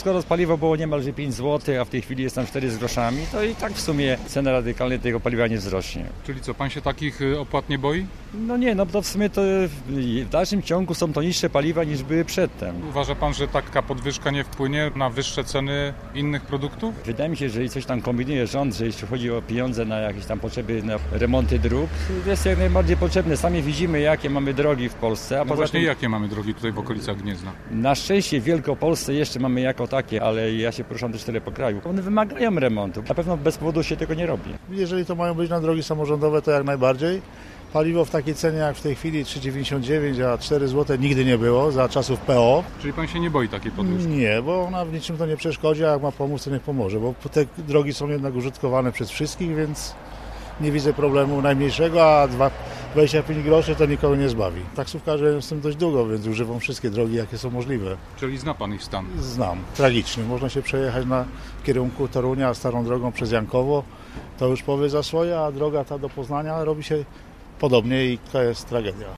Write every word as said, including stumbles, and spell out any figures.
skoro paliwo było niemalże pięć złotych, a w tej chwili jest tam cztery z groszami, to i tak w sumie cena radykalnie tego paliwa nie wzrośnie. Czyli co, pan się takich opłat nie boi? No nie, no to w sumie to w dalszym ciągu są to niższe paliwa niż były przedtem. Uważa pan, że taka podwyżka nie wpłynie na wyższe ceny innych produktów? Wydaje mi się, że jeżeli coś tam kombinuje rząd, że jeśli chodzi o pieniądze na jakieś tam potrzeby, na remonty dróg, jest jak najbardziej potrzebne. Sami widzimy, jakie mamy drogi w Polsce. A no poza właśnie tym, jakie mamy drogi tutaj w okolicach Gniezna? Na szczęście w Wielkopolsce jeszcze mamy jako takie, ale ja się poruszam też tyle po kraju. One wymagają remontu. Na pewno bez powodu się tego nie robi. Jeżeli to mają być na drogi samorządowe, to jak najbardziej. Paliwo w takiej cenie jak w tej chwili trzy dziewięćdziesiąt dziewięć, a cztery złote nigdy nie było za czasów P O. Czyli pan się nie boi takiej podwyżki? Nie, bo ona w niczym to nie przeszkodzi, a jak ma pomóc, to niech pomoże, bo te drogi są jednak użytkowane przez wszystkich, więc nie widzę problemu najmniejszego, a dwadzieścia pięć groszy to nikogo nie zbawi. Taksówkarze jest z tym dość długo, więc używam wszystkie drogi, jakie są możliwe. Czyli zna pan ich stan? Znam. Tragiczny. Można się przejechać na kierunku Torunia starą drogą przez Jankowo, to już powie za swoje, a droga ta do Poznania robi się podobnie i to jest tragedia.